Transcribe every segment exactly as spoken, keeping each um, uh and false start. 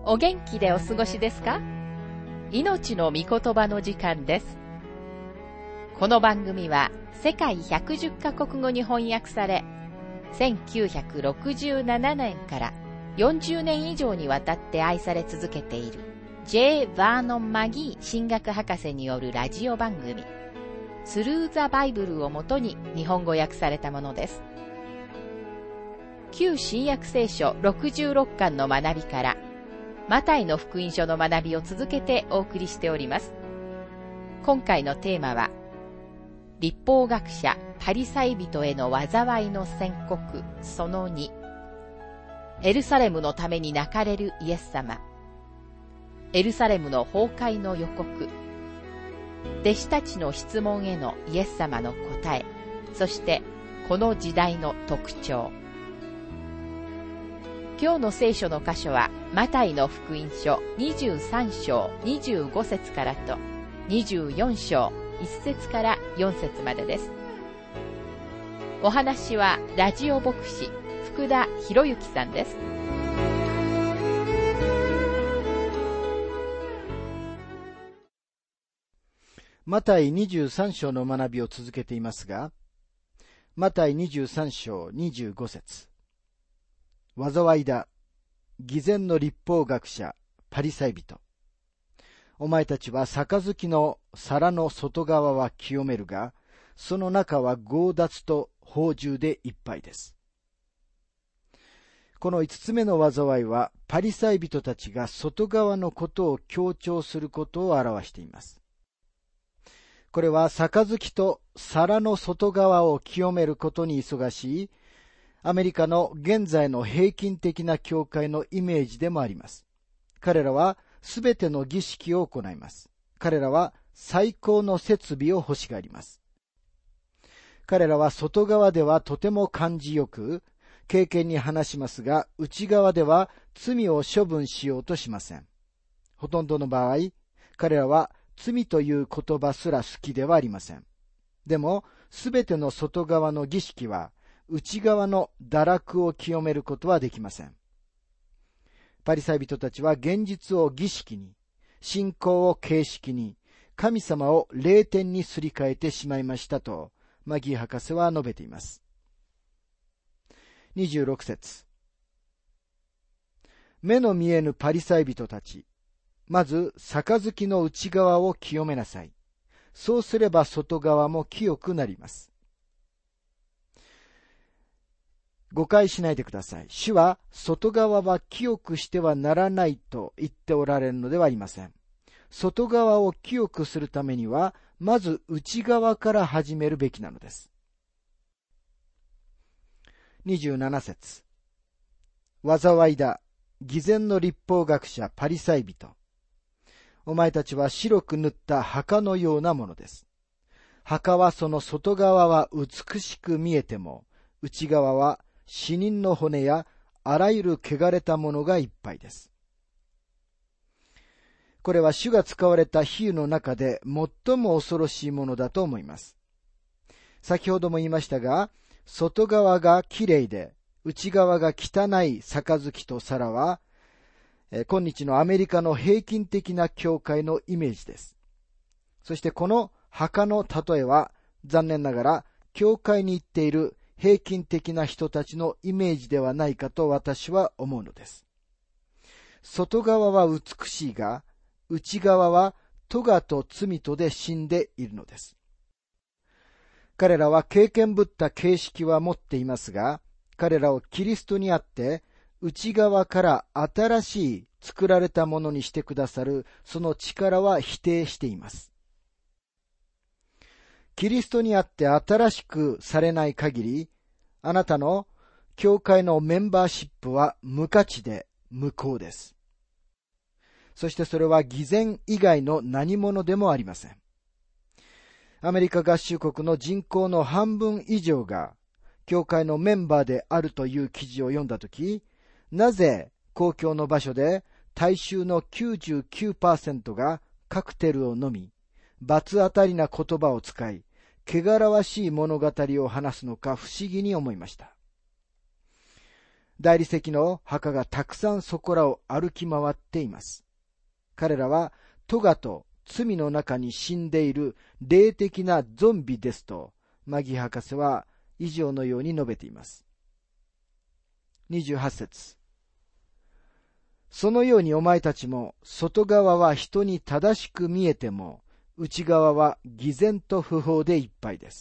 お元気でお過ごしですか？命の御言葉の時間です。この番組は世界ひゃくじゅっカ国語に翻訳され、せんきゅうひゃくろくじゅうななねんからよんじゅうねん以上にわたって愛され続けている J. バーノン・マギー神学博士によるラジオ番組スルー・ザ・バイブルをもとに日本語訳されたものです。旧新約聖書ろくじゅうろっかんの学びからマタイの福音書の学びを続けてお送りしております。今回のテーマは律法学者パリサイ人への災いの宣告そのに、エルサレムのために泣かれるイエス様、エルサレムの崩壊の予告、弟子たちの質問へのイエス様の答え、そしてこの時代の特徴。今日の聖書の箇所はマタイの福音書にじゅうさんしょうにじゅうごせつからとにじゅうよんしょういっせつからよんせつまでです。お話はラジオ牧師福田博之さんです。 マタイにじゅうさんしょうの学びを続けていますが、マタイにじゅうさんしょうにじゅうごせつ。災いだ、偽善の律法学者、パリサイ人。お前たちは杯の皿の外側は清めるが、その中は強奪と放縦でいっぱいです。この五つ目の災いは、パリサイ人たちが外側のことを強調することを表しています。これは杯と皿の外側を清めることに忙しい、アメリカの現在の平均的な教会のイメージでもあります。彼らはすべての儀式を行います。彼らは最高の設備を欲しがります。彼らは外側ではとても感じよく、経験に話しますが、内側では罪を処分しようとしません。ほとんどの場合、彼らは罪という言葉すら好きではありません。でも、すべての外側の儀式は、内側の堕落を清めることはできません。パリサイ人たちは現実を儀式に、信仰を形式に、神様を霊典にすり替えてしまいましたと、マギー博士は述べています。にじゅうろくせつ。目の見えぬパリサイ人たち、まず杯の内側を清めなさい。そうすれば外側も清くなります。誤解しないでください。主は外側は清くしてはならないと言っておられるのではありません。外側を清くするためには、まず内側から始めるべきなのです。にじゅうななせつ。災いだ、偽善の律法学者パリサイ人。お前たちは白く塗った墓のようなものです。墓はその外側は美しく見えても、内側は死人の骨やあらゆる汚れたものがいっぱいです。これは主が使われた比喩の中で最も恐ろしいものだと思います。先ほども言いましたが、外側がきれいで内側が汚い杯と皿は、今日のアメリカの平均的な教会のイメージです。そしてこの墓の例えは残念ながら教会に行っている平均的な人たちのイメージではないかと私は思うのです。外側は美しいが、内側は咎と罪とで死んでいるのです。彼らは経験ぶった形式は持っていますが、彼らをキリストにあって内側から新しい作られたものにしてくださるその力は否定しています。キリストにあって新しくされない限り、あなたの教会のメンバーシップは無価値で無効です。そしてそれは偽善以外の何者でもありません。アメリカ合衆国の人口の半分以上が教会のメンバーであるという記事を読んだとき、なぜ公共の場所で大衆の きゅうじゅうきゅうパーセント がカクテルを飲み、罰当たりな言葉を使い、汚らわしい物語を話すのか不思議に思いました。 大理石の墓がたくさんそこらを歩き回っています。彼らは咎と罪の中に死んでいる霊的なゾンビですと、マギー博士は以上のように述べています。にじゅうはち節。そのようにお前たちも、外側は人に正しく見えても、内側は偽善と不法でいっぱいです。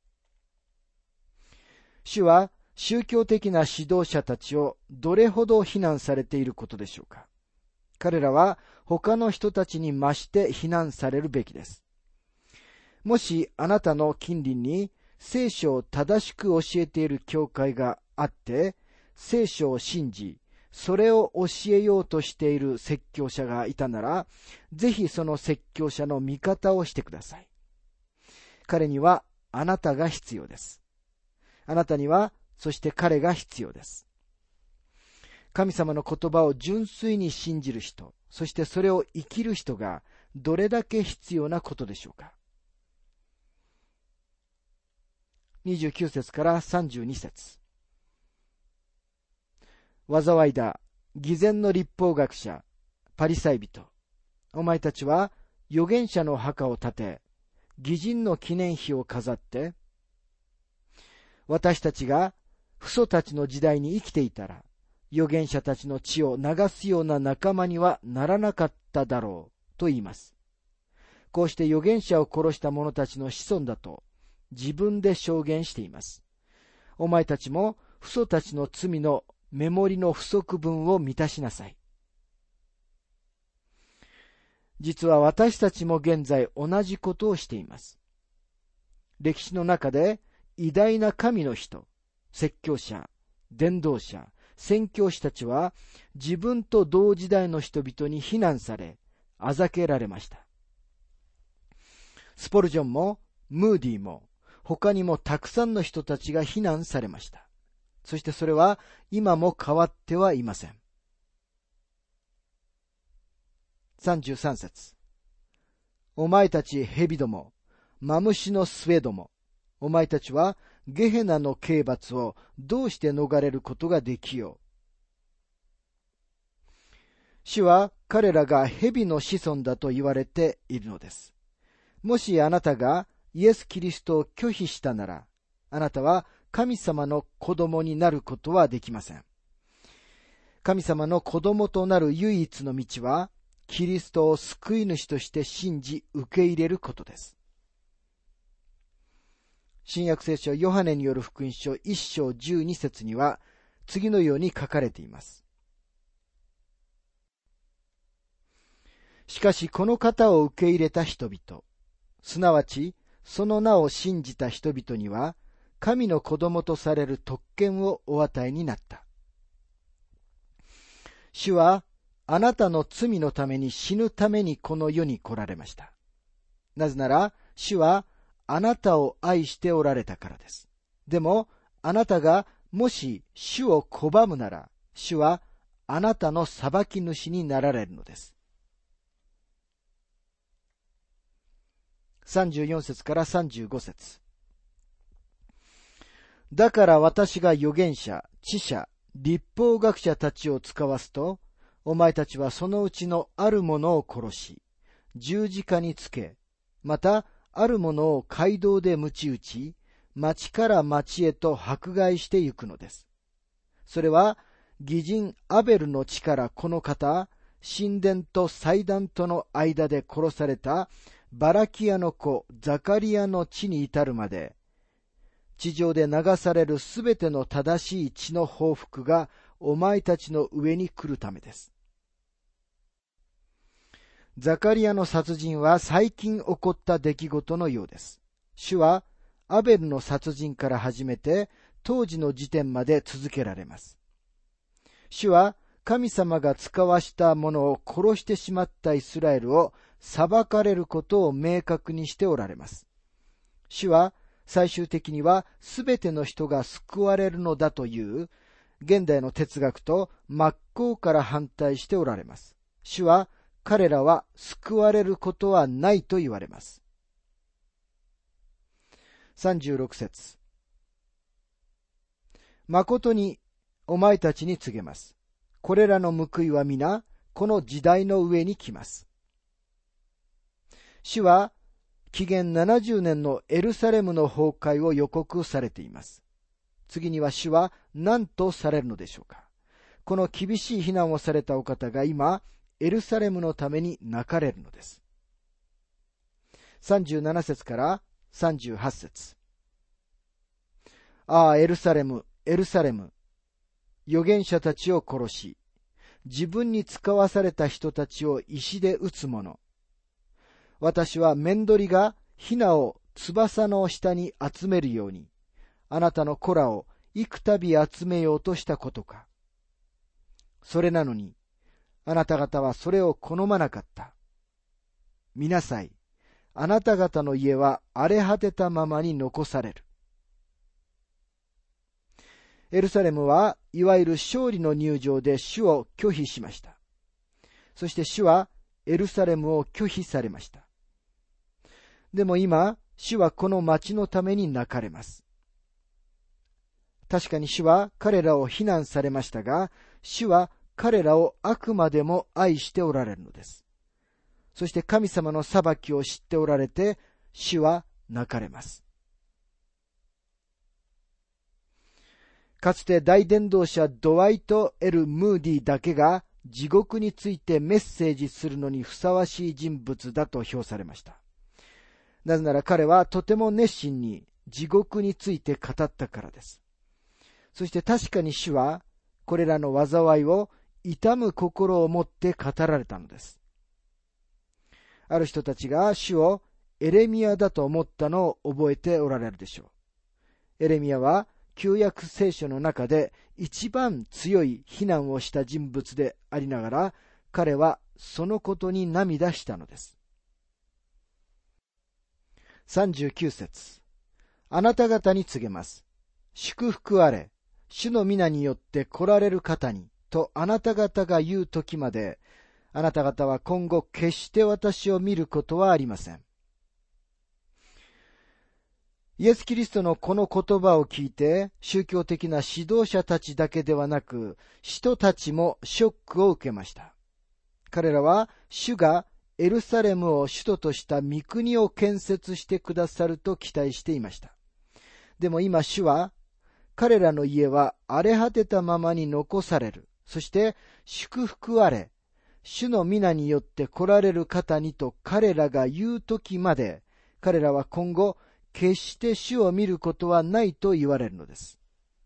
主は宗教的な指導者たちをどれほど非難されていることでしょうか。彼らは他の人たちに増して非難されるべきです。もしあなたの近隣に聖書を正しく教えている教会があって、聖書を信じ、それを教えようとしている説教者がいたなら、ぜひその説教者の味方をしてください。彼にはあなたが必要です。あなたには、そして彼が必要です。神様の言葉を純粋に信じる人、そしてそれを生きる人がどれだけ必要なことでしょうか。にじゅうきゅう節からさんじゅうに節。災いだ、偽善の律法学者、パリサイ人。お前たちは預言者の墓を建て、義人の記念碑を飾って、私たちが父祖たちの時代に生きていたら、預言者たちの血を流すような仲間にはならなかっただろうと言います。こうして預言者を殺した者たちの子孫だと自分で証言しています。お前たちも父祖たちの罪のメモリの不足分を満たしなさい。実は私たちも現在同じことをしています。歴史の中で偉大な神の人、説教者、伝道者、宣教師たちは自分と同時代の人々に非難され、あざけられました。スポルジョンもムーディーも他にもたくさんの人たちが非難されました。そしてそれは今も変わってはいません。さんじゅうさん節。お前たち蛇ども、マムシの末ども、お前たちはゲヘナの刑罰をどうして逃れることができよう。主は彼らが蛇の子孫だと言われているのです。もしあなたがイエス・キリストを拒否したなら、あなたは神様の子供になることはできません。神様の子供となる唯一の道は、キリストを救い主として信じ受け入れることです。新約聖書ヨハネによる福音書いっ章じゅうに節には次のように書かれています。しかしこの方を受け入れた人々、すなわちその名を信じた人々には、神の子供とされる特権をお与えになった。主はあなたの罪のために死ぬためにこの世に来られました。なぜなら主はあなたを愛しておられたからです。でもあなたがもし主を拒むなら、主はあなたの裁き主になられるのです。さんじゅうよん節からさんじゅうご節。だから私が預言者、知者、律法学者たちを使わすと、お前たちはそのうちのあるものを殺し、十字架につけ、またあるものを街道で鞭打ち、町から町へと迫害してゆくのです。それは義人アベルの地からこの方、神殿と祭壇との間で殺されたバラキアの子ザカリアの地に至るまで、地上で流されるすべての正しい血の報復がお前たちの上に来るためです。ザカリアの殺人は最近起こった出来事のようです。主はアベルの殺人から始めて当時の時点まで続けられます。主は神様が使わした者を殺してしまったイスラエルを裁かれることを明確にしておられます。主は最終的にはすべての人が救われるのだという現代の哲学と真っ向から反対しておられます。主は彼らは救われることはないと言われます。さんじゅうろく節。誠にお前たちに告げます。これらの報いは皆、この時代の上に来ます。主は、紀元ななじゅうねんのエルサレムの崩壊を予告されています。次には主は何とされるのでしょうか。この厳しい非難をされたお方が今、エルサレムのために泣かれるのです。さんじゅうなな節からさんじゅうはち節。ああ、エルサレム、エルサレム。預言者たちを殺し、自分に使わされた人たちを石で撃つ者。私はメンドリがヒナを翼の下に集めるように、あなたの子らを幾度集めようとしたことか。それなのに、あなた方はそれを好まなかった。見なさい。あなた方の家は荒れ果てたままに残される。エルサレムはいわゆる勝利の入場で主を拒否しました。そして主はエルサレムを拒否されました。でも今、主はこの町のために泣かれます。確かに主は彼らを非難されましたが、主は彼らをあくまでも愛しておられるのです。そして神様の裁きを知っておられて、主は泣かれます。かつて大伝道者ドワイト・エル・ムーディだけが地獄についてメッセージするのにふさわしい人物だと評されました。なぜなら彼はとても熱心に地獄について語ったからです。そして確かに主はこれらの災いを痛む心を持って語られたのです。ある人たちが主をエレミヤだと思ったのを覚えておられるでしょう。エレミヤは旧約聖書の中で一番強い非難をした人物でありながら、彼はそのことに涙したのです。さんじゅうきゅう節。あなた方に告げます。祝福あれ、主の皆によって来られる方に、とあなた方が言うときまで、あなた方は今後決して私を見ることはありません。イエス・キリストのこの言葉を聞いて、宗教的な指導者たちだけではなく、人たちもショックを受けました。彼らは、主がエルサレムを首都とした御国を建設してくださると期待していました。でも今主は、彼らの家は荒れ果てたままに残される。そして、祝福あれ、主の皆によって来られる方にと彼らが言うときまで、彼らは今後、決して主を見ることはないと言われるのです。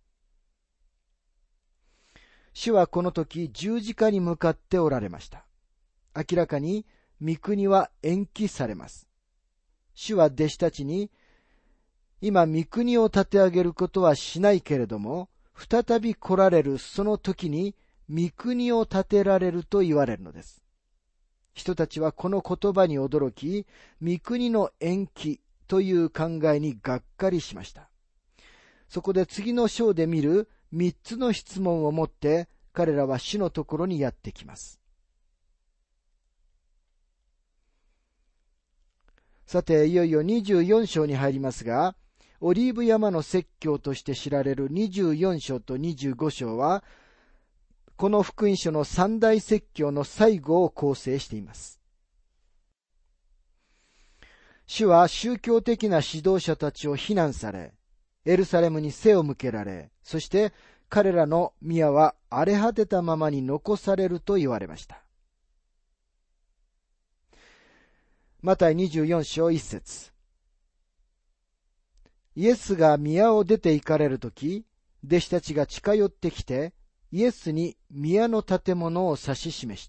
主はこの時十字架に向かっておられました。明らかに御国は延期されます。主は弟子たちに、今御国を立て上げることはしないけれども、再び来られるその時に御国を建てられると言われるのです。人たちはこの言葉に驚き、御国の延期という考えにがっかりしました。そこで次の章で見る三つの質問を持って彼らは主のところにやってきます。さて、いよいよにじゅうよん章に入りますが、オリーブ山の説教として知られるにじゅうよん章とにじゅうご章は、この福音書の三大説教の最後を構成しています。主は宗教的な指導者たちを非難され、エルサレムに背を向けられ、そして彼らの宮は荒れ果てたままに残されると言われました。マタイにじゅうよん章いち節。イエスが宮を出て行かれるとき、弟子たちが近寄ってきて、イエスに宮の建物を指し示した。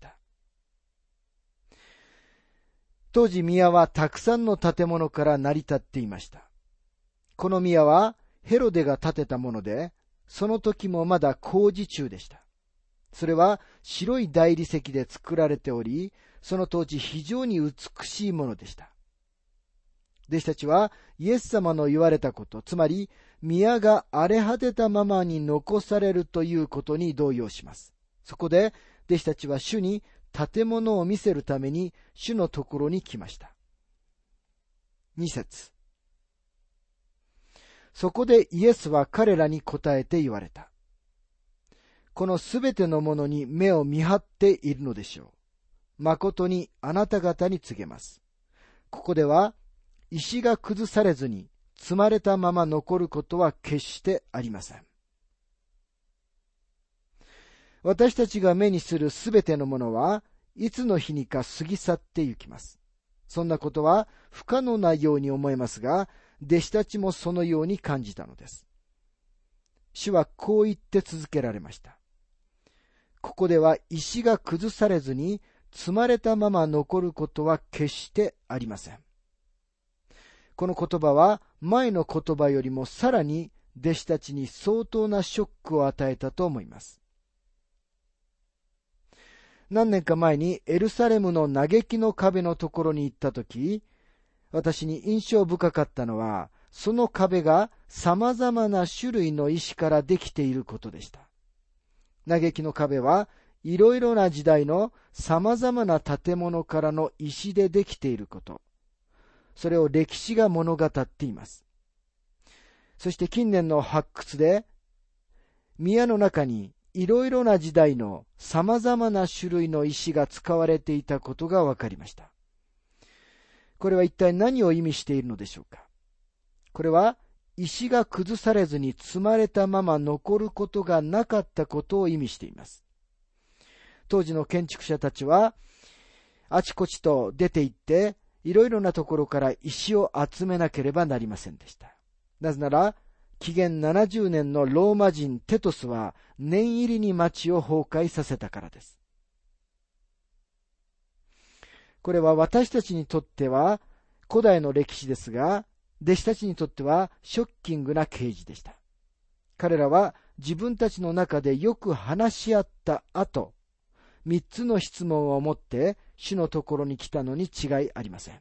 当時宮はたくさんの建物から成り立っていました。この宮はヘロデが建てたもので、その時もまだ工事中でした。それは白い大理石で作られており、その当時非常に美しいものでした。弟子たちはイエス様の言われたこと、つまり宮が荒れ果てたままに残されるということに動揺します。そこで弟子たちは主に建物を見せるために主のところに来ました。に節。そこでイエスは彼らに答えて言われた。 このすべてのものに目を見張っているのでしょう。誠にあなた方に告げます。ここでは、石が崩されずに積まれたまま残ることは決してありません。私たちが目にするすべてのものはいつの日にか過ぎ去ってゆきます。そんなことは不可能なように思えますが、弟子たちもそのように感じたのです。主はこう言って続けられました。ここでは石が崩されずに積まれたまま残ることは決してありません。この言葉は前の言葉よりもさらに弟子たちに相当なショックを与えたと思います。何年か前にエルサレムの嘆きの壁のところに行ったとき、私に印象深かったのは、その壁が様々な種類の石からできていることでした。嘆きの壁はいろいろな時代の様々な建物からの石でできていること。それを歴史が物語っています。そして近年の発掘で、宮の中にいろいろな時代の様々な種類の石が使われていたことが分かりました。これは一体何を意味しているのでしょうか。これは石が崩されずに積まれたまま残ることがなかったことを意味しています。当時の建築者たちはあちこちと出て行っていろいろなところから石を集めなければなりませんでした。なぜなら紀元ななじゅうねんのローマ人テトスは念入りに町を崩壊させたからです。これは私たちにとっては古代の歴史ですが、弟子たちにとってはショッキングな啓示でした。彼らは自分たちの中でよく話し合った後、三つの質問を持って主のところに来たのに違いありません。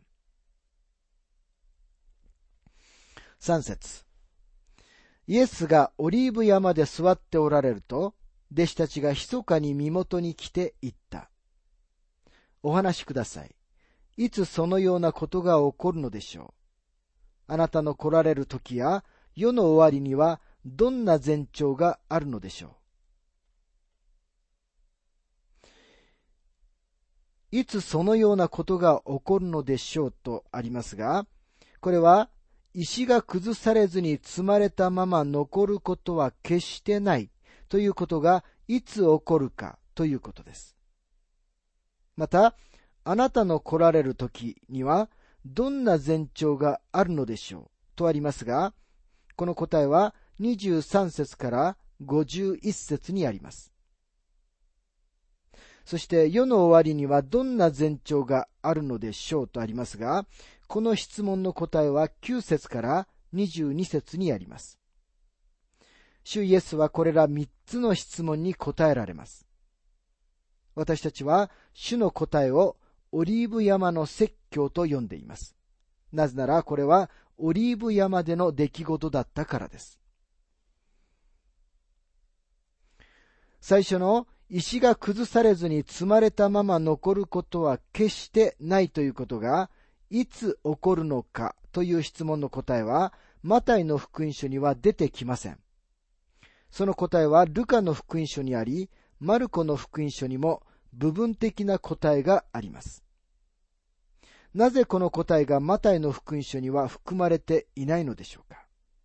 三節。イエスがオリーブ山で座っておられると、弟子たちが密かに身元に来て言った。お話しください。いつそのようなことが起こるのでしょう。あなたの来られる時や世の終わりにはどんな前兆があるのでしょう。いつそのようなことが起こるのでしょうとありますが、これは石が崩されずに積まれたまま残ることは決してないということがいつ起こるかということです。また、あなたの来られる時にはどんな前兆があるのでしょうとありますが、この答えはにじゅうさん節からごじゅういち節にあります。そして世の終わりにはどんな前兆があるのでしょうとありますが、この質問の答えはきゅう節からにじゅうに節にあります。主イエスはこれらみっつの質問に答えられます。私たちは主の答えをオリーブ山の説教と呼んでいます。なぜならこれはオリーブ山での出来事だったからです。最初の石が崩されずに積まれたまま残ることは決してないということがいつ起こるのかという質問の答えはマタイの福音書には出てきません。その答えはルカの福音書にあり、マルコの福音書にも部分的な答えがあります。なぜこの答えがマタイの福音書には含まれていないのでしょうか。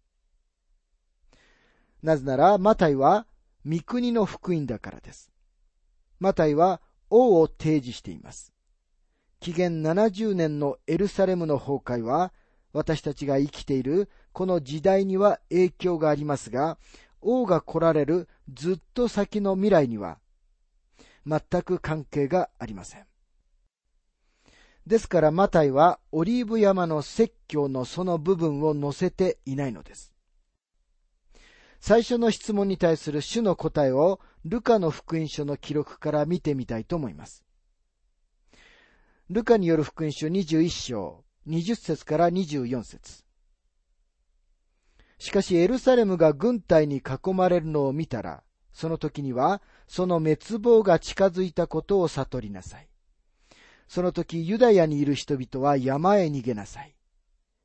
なぜならマタイは御国の福音だからです。マタイは王を提示しています。紀元ななじゅうねんのエルサレムの崩壊は私たちが生きているこの時代には影響がありますが、王が来られるずっと先の未来には全く関係がありません。ですからマタイはオリーブ山の説教のその部分を載せていないのです。最初の質問に対する主の答えをルカの福音書の記録から見てみたいと思います。ルカによる福音書にじゅういっ章にじゅっ節からにじゅうよん節。しかしエルサレムが軍隊に囲まれるのを見たら、その時にはその滅亡が近づいたことを悟りなさい。その時ユダヤにいる人々は山へ逃げなさい。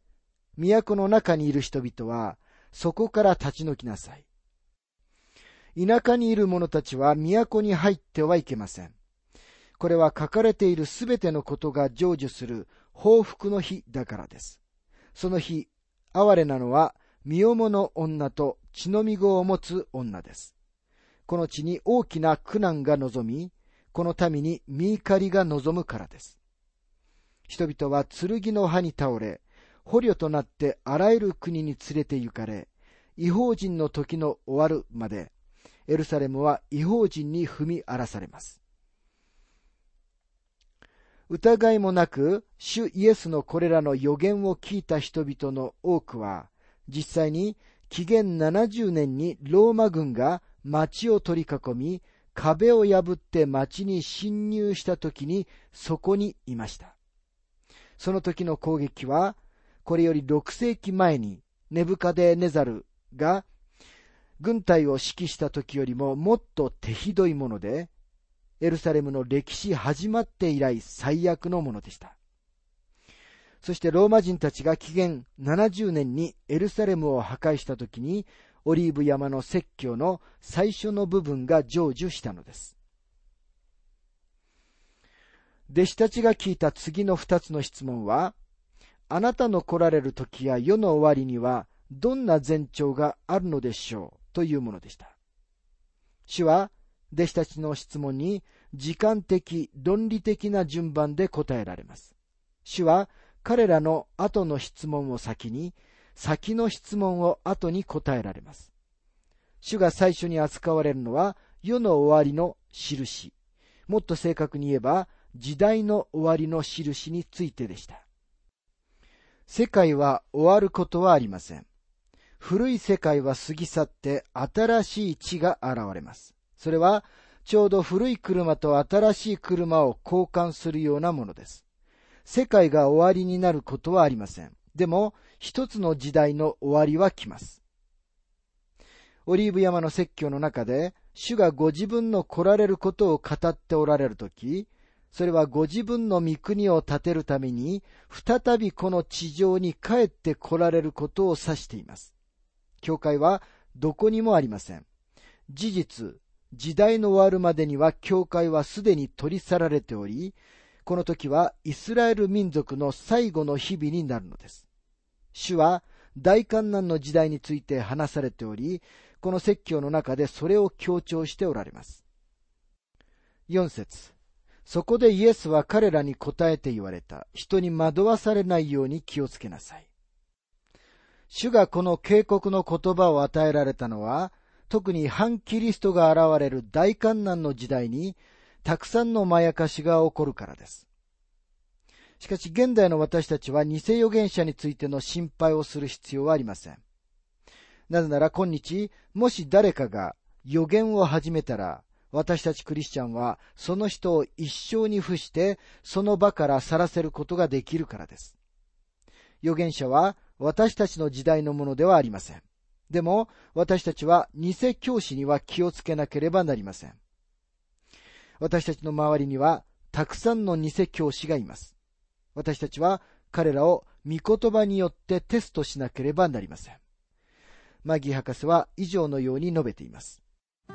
都の中にいる人々はそこから立ち退きなさい。 田舎にいる者たちは都に入ってはいけません。これは書かれているすべてのことが成就する報復の日だからです。その日、哀れなのは身重の女と血のみ子を持つ女です。この地に大きな苦難が望み、この民に身怒りが望むからです。人々は剣の刃に倒れ、捕虜となってあらゆる国に連れて行かれ、異邦人の時の終わるまで、エルサレムは異邦人に踏み荒らされます。疑いもなく、主イエスのこれらの予言を聞いた人々の多くは、実際に紀元ななじゅうねんにローマ軍が町を取り囲み、壁を破って町に侵入した時にそこにいました。その時の攻撃は、これよりろくせいきまえにネブカデネザルが軍隊を指揮した時よりももっと手ひどいもので、エルサレムの歴史始まって以来最悪のものでした。そしてローマ人たちが紀元ななじゅうねんにエルサレムを破壊した時に、オリーブ山の説教の最初の部分が成就したのです。弟子たちが聞いた次の二つの質問は、あなたの来られる時や世の終わりにはどんな前兆があるのでしょうというものでした。主は弟子たちの質問に時間的、論理的な順番で答えられます。主は彼らの後の質問を先に、先の質問を後に答えられます。主が最初に扱われるのは世の終わりの印、もっと正確に言えば時代の終わりの印についてでした。世界は終わることはありません。古い世界は過ぎ去って新しい地が現れます。それはちょうど古い車と新しい車を交換するようなものです。世界が終わりになることはありません。でも一つの時代の終わりは来ます。オリーブ山の説教の中で主がご自分の来られることを語っておられるとき、それはご自分の御国を建てるために再びこの地上に帰って来られることを指しています。教会はどこにもありません。事実、時代の終わるまでには教会はすでに取り去られており、この時はイスラエル民族の最後の日々になるのです。主は大患難の時代について話されており、この説教の中でそれを強調しておられます。よん節。そこでイエスは彼らに答えて言われた。人に惑わされないように気をつけなさい。主がこの警告の言葉を与えられたのは、特に反キリストが現れる大患難の時代に、たくさんのまやかしが起こるからです。しかし現代の私たちは偽預言者についての心配をする必要はありません。なぜなら今日、もし誰かが預言を始めたら、私たちクリスチャンはその人を一生に付してその場から去らせることができるからです。預言者は私たちの時代のものではありません。でも私たちは偽教師には気をつけなければなりません。私たちの周りにはたくさんの偽教師がいます。私たちは彼らを御言葉によってテストしなければなりません。マギー博士は以上のように述べています。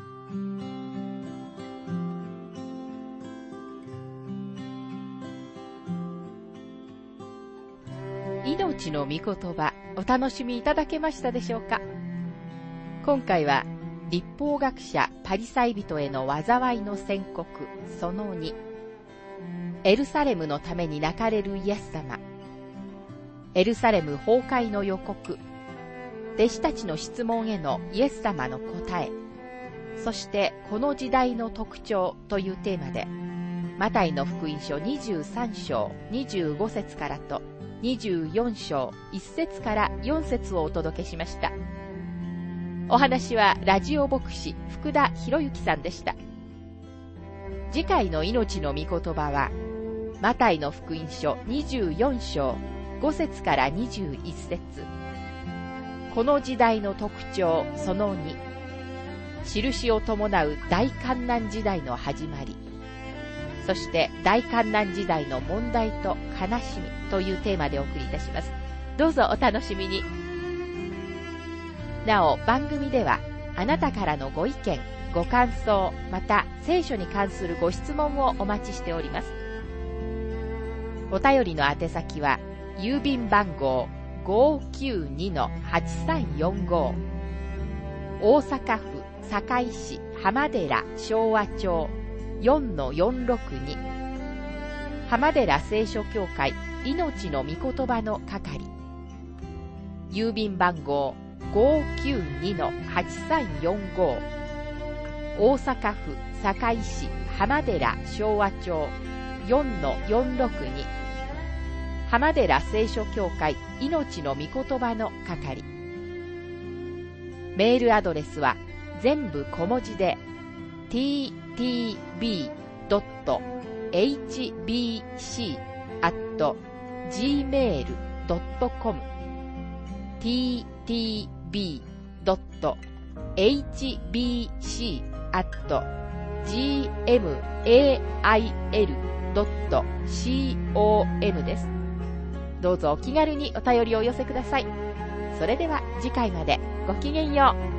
命の御言葉、お楽しみいただけましたでしょうか。今回は律法学者パリサイ人への災いの宣告そのに、エルサレムのために泣かれるイエス様、エルサレム崩壊の予告、弟子たちの質問へのイエス様の答え、そしてこの時代の特徴というテーマで、マタイの福音書にじゅうさん章にじゅうご節からとにじゅうよん章いち節からよん節をお届けしました。お話はラジオ牧師福田博之さんでした。次回の命の御言葉は、マタイの福音書にじゅうよん章ご節からにじゅういち節、この時代の特徴そのに、印を伴う大患難時代の始まり、そして大患難時代の問題と悲しみというテーマでお送りいたします。どうぞお楽しみに。なお番組ではあなたからのご意見、ご感想、また聖書に関するご質問をお待ちしております。お便りの宛先は、郵便番号 ごーきゅうにのはちさんよんご、大阪府堺市浜寺昭和町 よんのよんろくに、浜寺聖書協会命の御言葉の係、郵便番号 ごーきゅうにのはちさんよんご、大阪府堺市浜寺昭和町 よんのよんろくに、浜寺聖書協会命の御言葉の係。メールアドレスは全部小文字で ティーティービードットエイチビーシー アット ジーメール ドットコム ティーティービードットエイチビーシー アット ジーメール ドットコム です。どうぞお気軽にお便りをお寄せください。それでは次回までごきげんよう。